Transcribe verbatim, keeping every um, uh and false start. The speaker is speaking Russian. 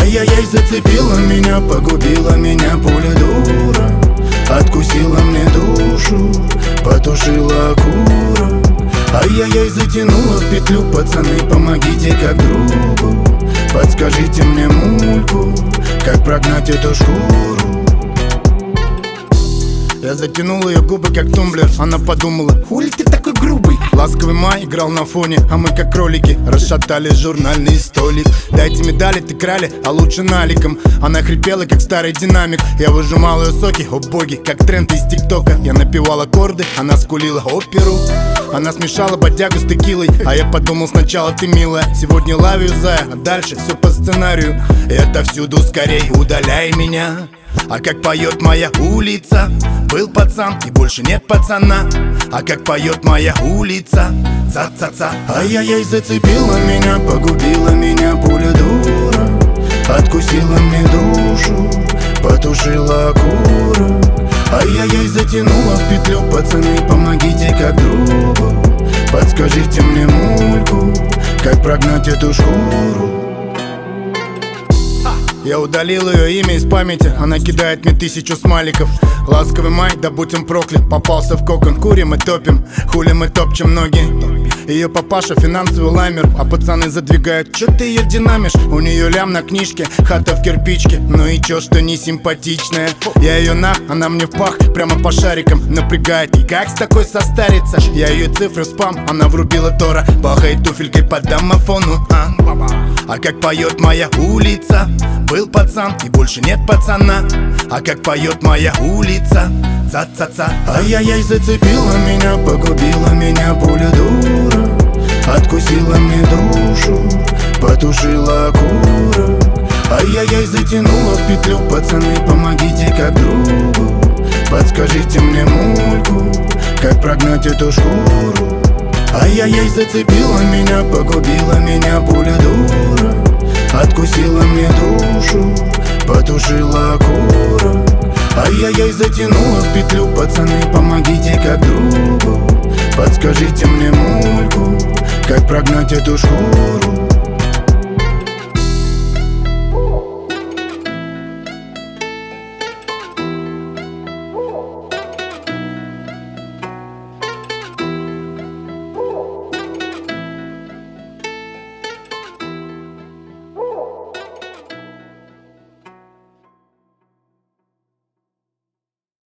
Ай-яй-яй, зацепила меня, погубила меня пуля дура. Откусила мне душу, потушила окурок. Ай-яй-яй, затянула в петлю, пацаны, помогите как другу. Подскажите мне мульку, как прогнать эту шкуру. Я затянул ее губы как тумблер. Она подумала: хули ты такой грубый? Ласковый май играл на фоне, а мы как кролики расшатали журнальный столик. Дайте медали, ты крали, а лучше наликом. Она хрипела как старый динамик. Я выжимал ее соки, о боги, как тренд из тиктока. Я напевал аккорды, она скулила оперу. Она смешала бодягу с текилой, а я подумал: сначала ты милая, сегодня ловлю зая, а дальше все по сценарию. Это всюду скорей, удаляй меня. А как поет моя улица: был пацан и больше нет пацана. А как поет моя улица: ца-ца-ца. Ай-яй-яй, зацепила меня, погубила меня пуля дура. Откусила мне душу, потушила окурок. Ай-яй-яй, затянула в петлю, пацаны, помогите как другу. Подскажите мне мульку, как прогнать эту шкуру. Я удалил ее имя из памяти, она кидает мне тысячу смайликов. Ласковый май, да будь он проклят, попался в кокон, курим и топим. Хули мы топчем ноги. Ее папаша финансовый лаймер, а пацаны задвигают: чё ты ее динамишь? У нее лям на книжке, хата в кирпичке. Ну и чё, что не симпатичная? Я ее нах, она мне в пах, прямо по шарикам напрягает. И как с такой состариться? Я ее цифры спам, она врубила Тора, бахает туфелькой по домофону. А, а как поет моя улица: был пацан и больше нет пацана. А как поет моя улица: ца-ца-ца. Ай-яй-яй, зацепила меня, погубила меня пуля дура. Откусила мне душу, потушила окурок. Ай-яй-яй, затянула в петлю, пацаны, помогите как другу. Подскажите мне мульку, как прогнать эту шкуру. Ай-яй-яй, зацепила меня, погубила меня пуля дура. Откусила мне душу, потушила окурок. Ай-яй-яй, затянула в петлю, пацаны, помогите как другу. Подскажите мне мульку, как прогнать эту шкуру.